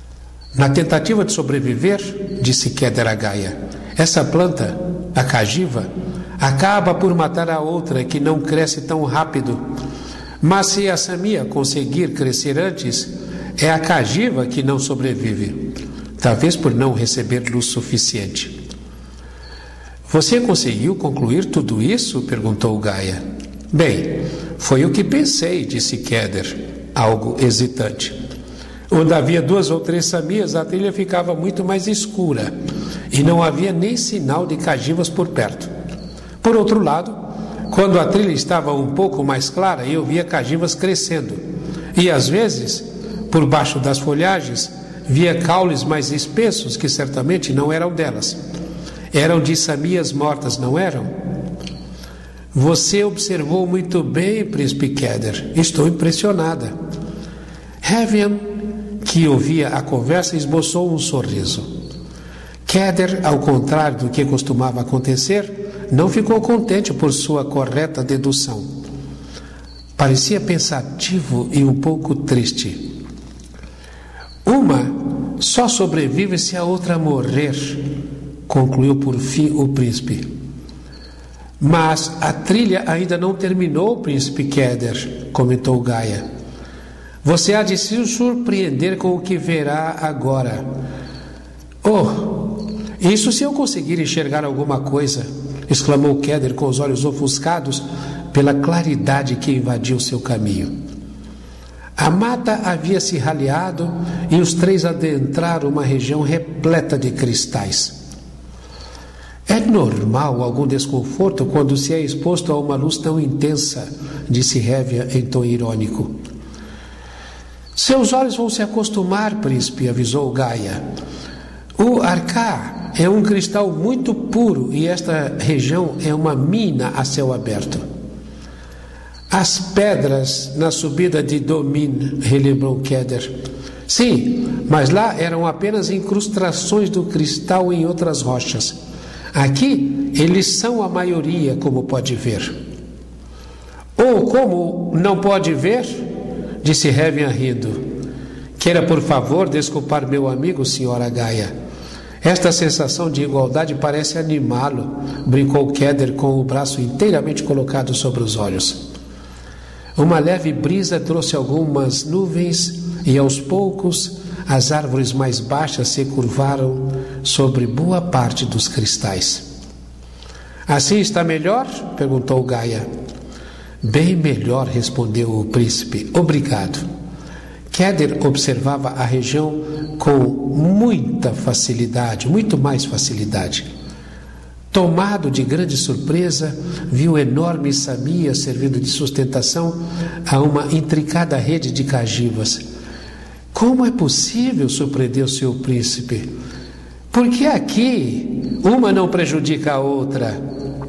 Na tentativa de sobreviver, disse Keder a Gaia, essa planta, a cajiva, acaba por matar a outra que não cresce tão rápido. Mas se a samia conseguir crescer antes, é a cajiva que não sobrevive, talvez por não receber luz suficiente. Você conseguiu concluir tudo isso? Perguntou Gaia. Bem, foi o que pensei, disse Keder, algo hesitante. Onde havia 2 ou 3 samias, a trilha ficava muito mais escura e não havia nem sinal de cajivas por perto. Por outro lado, quando a trilha estava um pouco mais clara, eu via cajivas crescendo e às vezes, por baixo das folhagens, via caules mais espessos que certamente não eram delas. Eram de samias mortas, não eram? Você observou muito bem, príncipe Keder. Estou impressionada. Hevian, que ouvia a conversa, esboçou um sorriso. Keder, ao contrário do que costumava acontecer, não ficou contente por sua correta dedução. Parecia pensativo e um pouco triste. Uma só sobrevive se a outra morrer, concluiu por fim o príncipe. Mas a trilha ainda não terminou, príncipe Keder, comentou Gaia. Você há de se surpreender com o que verá agora. Oh, isso se eu conseguir enxergar alguma coisa, exclamou Keder com os olhos ofuscados pela claridade que invadiu seu caminho. A mata havia se raleado e os 3 adentraram uma região repleta de cristais. É normal algum desconforto quando se é exposto a uma luz tão intensa, disse Hévia em tom irônico. Seus olhos vão se acostumar, príncipe, avisou Gaia. O Arcá é um cristal muito puro e esta região é uma mina a céu aberto. As pedras na subida de Domin, relembrou Keder. Sim, mas lá eram apenas incrustações do cristal em outras rochas. Aqui, eles são a maioria, como pode ver. Ou como não pode ver? Disse Hevian rindo. Queira, por favor, desculpar meu amigo, senhora Gaia. Esta sensação de igualdade parece animá-lo, brincou Keder com o braço inteiramente colocado sobre os olhos. Uma leve brisa trouxe algumas nuvens e, aos poucos, as árvores mais baixas se curvaram sobre boa parte dos cristais. Assim está melhor? Perguntou Gaia. Bem melhor, respondeu o príncipe. Obrigado. Keder observava a região com muita facilidade, muito mais facilidade. Tomado de grande surpresa, viu enorme samia servindo de sustentação a uma intricada rede de cajivas. Como é possível? Surpreendeu-se o príncipe. Porque aqui uma não prejudica a outra.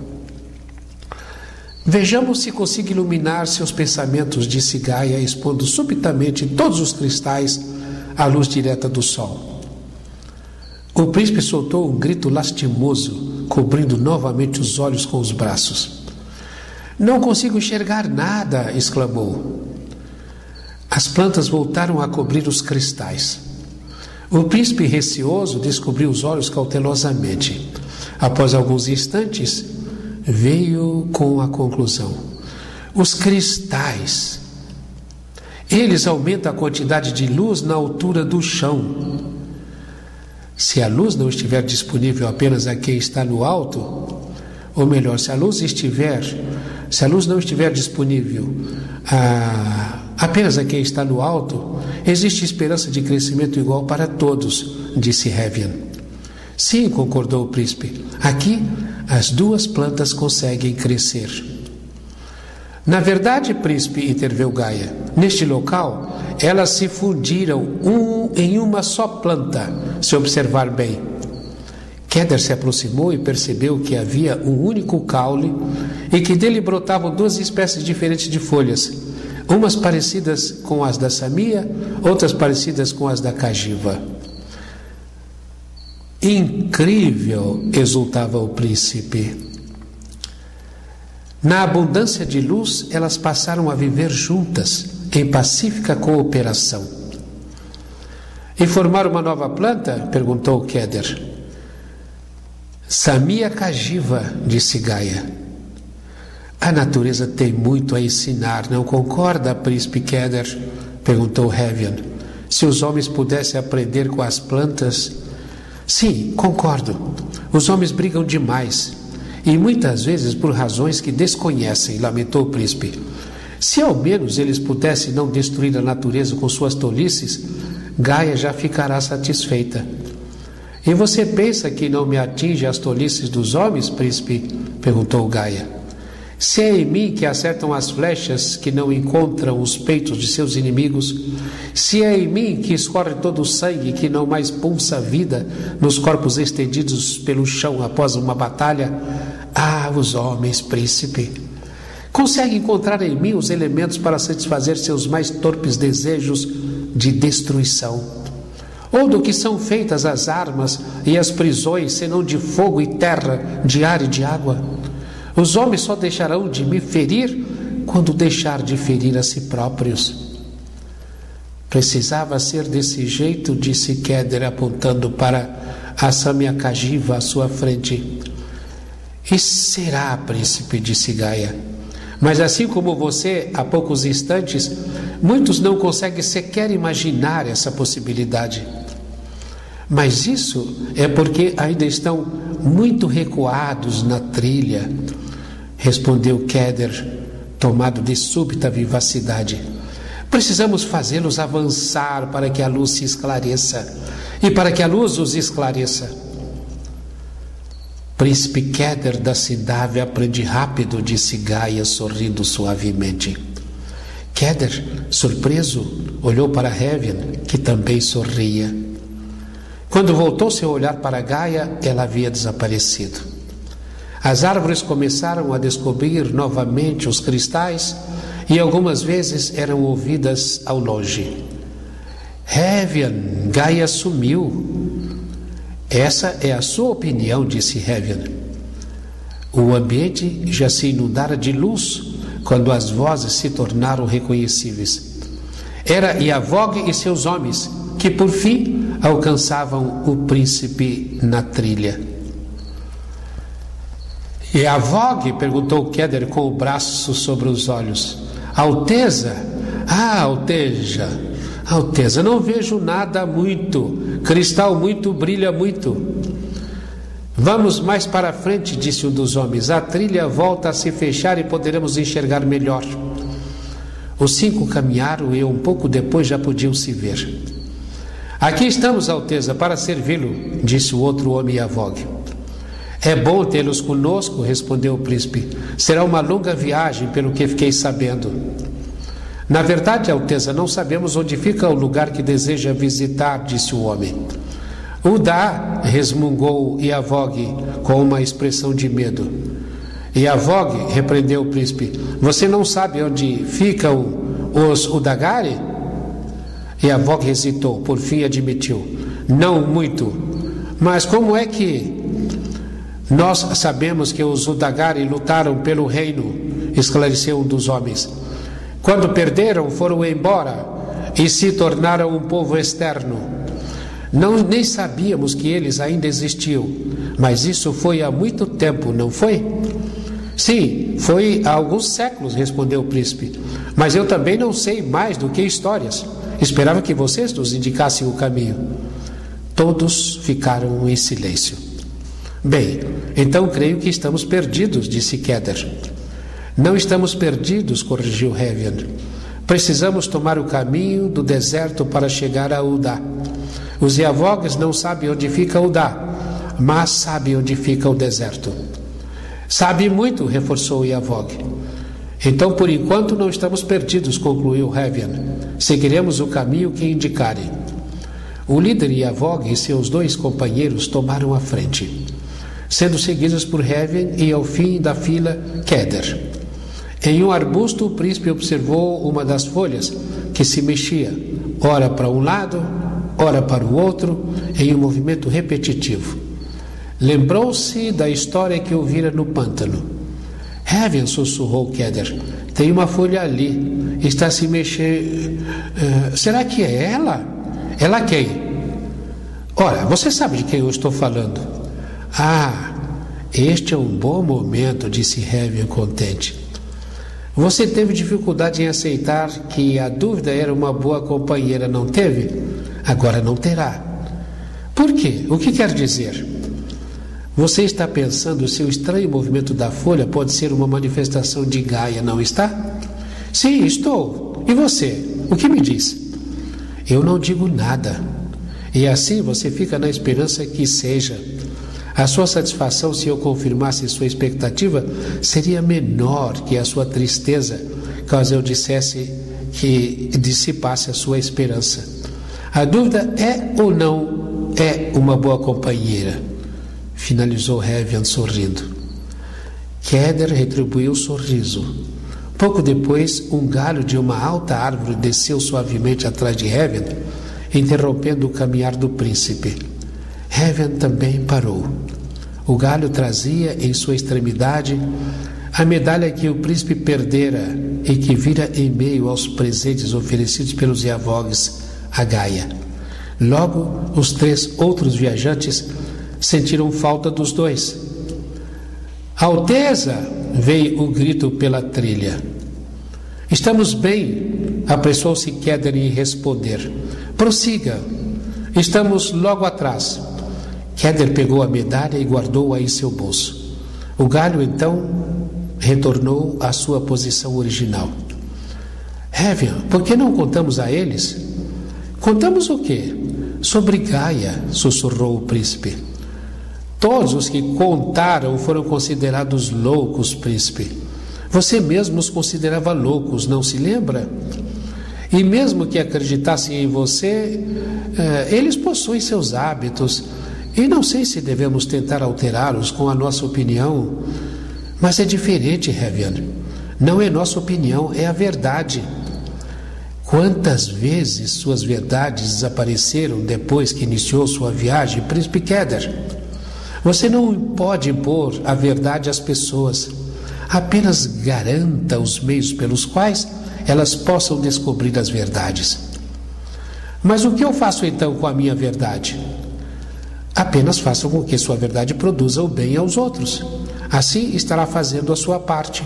Vejamos se consigo iluminar seus pensamentos, disse Gaia, expondo subitamente todos os cristais à luz direta do sol. O príncipe soltou um grito lastimoso, cobrindo novamente os olhos com os braços. Não consigo enxergar nada, exclamou. As plantas voltaram a cobrir os cristais. O príncipe, receoso, descobriu os olhos cautelosamente. Após alguns instantes, veio com a conclusão. Os cristais, eles aumentam a quantidade de luz na altura do chão. Se a luz não estiver disponível apenas a quem está no alto, ou melhor, se a luz não estiver disponível apenas a quem está no alto, existe esperança de crescimento igual para todos, disse Hevian. Sim, concordou o príncipe. Aqui, as 2 plantas conseguem crescer. Na verdade, príncipe, interveio Gaia, neste local, elas se fundiram em uma só planta, se observar bem. Keder se aproximou e percebeu que havia um único caule e que dele brotavam 2 espécies diferentes de folhas, umas parecidas com as da samia, outras parecidas com as da cajiva. Incrível, exultava o príncipe. Na abundância de luz, elas passaram a viver juntas, em pacífica cooperação. E formar uma nova planta? Perguntou Queder. Samia Kajiva, disse Gaia. A natureza tem muito a ensinar, não concorda, príncipe Queder? Perguntou Hevian. Se os homens pudessem aprender com as plantas... Sim, concordo. Os homens brigam demais. E muitas vezes por razões que desconhecem, lamentou o príncipe. Se ao menos eles pudessem não destruir a natureza com suas tolices, Gaia já ficará satisfeita. E você pensa que não me atinge as tolices dos homens, príncipe? Perguntou Gaia. Se é em mim que acertam as flechas que não encontram os peitos de seus inimigos, se é em mim que escorre todo o sangue que não mais pulsa a vida nos corpos estendidos pelo chão após uma batalha, os homens, príncipe, conseguem encontrar em mim os elementos para satisfazer seus mais torpes desejos de destruição. Ou do que são feitas as armas e as prisões, senão de fogo e terra, de ar e de água? Os homens só deixarão de me ferir quando deixar de ferir a si próprios. Precisava ser desse jeito, disse Queder, apontando para a Samia Kajiva à sua frente. E será, príncipe, disse Gaia. Mas assim como você, há poucos instantes, muitos não conseguem sequer imaginar essa possibilidade. Mas isso é porque ainda estão muito recuados na trilha, respondeu Queder, tomado de súbita vivacidade. Precisamos fazê-los avançar para que a luz se esclareça, e para que a luz os esclareça. Príncipe Queder da Sindávia aprende rápido, disse Gaia, sorrindo suavemente. Queder, surpreso, olhou para Hevian, que também sorria. Quando voltou seu olhar para Gaia, ela havia desaparecido. As árvores começaram a descobrir novamente os cristais e algumas vezes eram ouvidas ao longe. Hevian, Gaia sumiu. Essa é a sua opinião, disse Hevian. O ambiente já se inundara de luz quando as vozes se tornaram reconhecíveis. Era Iavog e seus homens que, por fim, alcançavam o príncipe na trilha. Iavog? Perguntou Queder com o braço sobre os olhos. Alteza? Alteza, não vejo nada muito. Cristal muito brilha muito. Vamos mais para frente, disse um dos homens. A trilha volta a se fechar e poderemos enxergar melhor. Os 5 caminharam e um pouco depois já podiam se ver. Aqui estamos, Alteza, para servi-lo, disse o outro homem Iavog. É bom tê-los conosco, respondeu o príncipe. Será uma longa viagem, pelo que fiquei sabendo. Na verdade, Alteza, não sabemos onde fica o lugar que deseja visitar, disse o homem. Udá, resmungou Iavog com uma expressão de medo. Iavog, repreendeu o príncipe, você não sabe onde ficam os Udagari? Iavog hesitou, por fim admitiu. Não muito. Mas como é que nós sabemos que os Udagari lutaram pelo reino? Esclareceu um dos homens. Quando perderam, foram embora e se tornaram um povo externo. Nem sabíamos que eles ainda existiam, mas isso foi há muito tempo, não foi? Sim, foi há alguns séculos, respondeu o príncipe. Mas eu também não sei mais do que histórias. Esperava que vocês nos indicassem o caminho. Todos ficaram em silêncio. Bem, então creio que estamos perdidos, disse Queder. Não estamos perdidos, corrigiu Hevian. Precisamos tomar o caminho do deserto para chegar a Udá. Os Iavogs não sabem onde fica Udá, mas sabem onde fica o deserto. Sabe muito, reforçou Iavog. Então, por enquanto, não estamos perdidos, concluiu Hevian. Seguiremos o caminho que indicarem. O líder Iavog e seus 2 companheiros tomaram a frente, sendo seguidos por Hevian e, ao fim da fila, Queder. Em um arbusto, o príncipe observou uma das folhas que se mexia, ora para um lado, ora para o outro, em um movimento repetitivo. Lembrou-se da história que ouvira no pântano. Hevian, sussurrou Queder, tem uma folha ali, está se mexendo. Será que é ela? Ela quem? Ora, você sabe de quem eu estou falando? Ah, este é um bom momento, disse Heaven contente. Você teve dificuldade em aceitar que a dúvida era uma boa companheira, não teve? Agora não terá. Por quê? O que quer dizer? Você está pensando se o estranho movimento da folha pode ser uma manifestação de Gaia, não está? Sim, estou. E você? O que me diz? Eu não digo nada. E assim você fica na esperança que seja. A sua satisfação, se eu confirmasse sua expectativa, seria menor que a sua tristeza, caso eu dissesse que dissipasse a sua esperança. A dúvida é ou não é uma boa companheira? Finalizou Heaven sorrindo. Keder retribuiu o sorriso. Pouco depois, um galho de uma alta árvore desceu suavemente atrás de Heaven, interrompendo o caminhar do príncipe. Heaven também parou. O galho trazia em sua extremidade a medalha que o príncipe perdera e que vira em meio aos presentes oferecidos pelos Yavogues a Gaia. Logo, os 3 outros viajantes sentiram falta dos 2. Alteza! Veio o grito pela trilha. Estamos bem, apressou-se Keder em responder. Prossiga, estamos logo atrás. Keder pegou a medalha e guardou-a em seu bolso. O galho, então, retornou à sua posição original. Heaven, por que não contamos a eles? Contamos o quê? Sobre Gaia, sussurrou o príncipe. Todos os que contaram foram considerados loucos, príncipe. Você mesmo os considerava loucos, não se lembra? E mesmo que acreditassem em você, eles possuem seus hábitos, e não sei se devemos tentar alterá-los com a nossa opinião. Mas é diferente, Heaven. Não é nossa opinião, é a verdade. Quantas vezes suas verdades desapareceram depois que iniciou sua viagem, príncipe Keder? Você não pode impor a verdade às pessoas. Apenas garanta os meios pelos quais elas possam descobrir as verdades. Mas o que eu faço então com a minha verdade? Apenas faça com que sua verdade produza o bem aos outros. Assim estará fazendo a sua parte.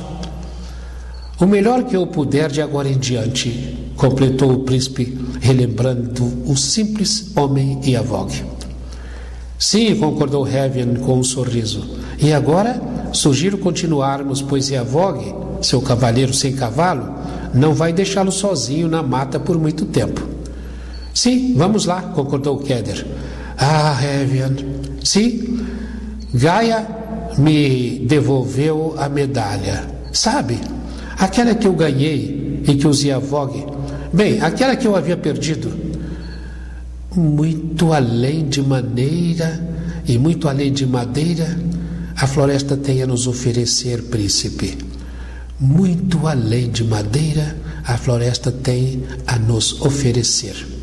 O melhor que eu puder de agora em diante, completou o príncipe, relembrando o simples homem Yavog. Sim, concordou Heaven com um sorriso. E agora, sugiro continuarmos, pois Yavog, seu cavaleiro sem cavalo, não vai deixá-lo sozinho na mata por muito tempo. Sim, vamos lá, concordou Keder. Ah, Heaven, sim, Gaia me devolveu a medalha. Sabe, aquela que eu ganhei e que os Yavog... Bem, aquela que eu havia perdido... Muito além de maneira e muito além de madeira, a floresta tem a nos oferecer, príncipe. Muito além de madeira, a floresta tem a nos oferecer.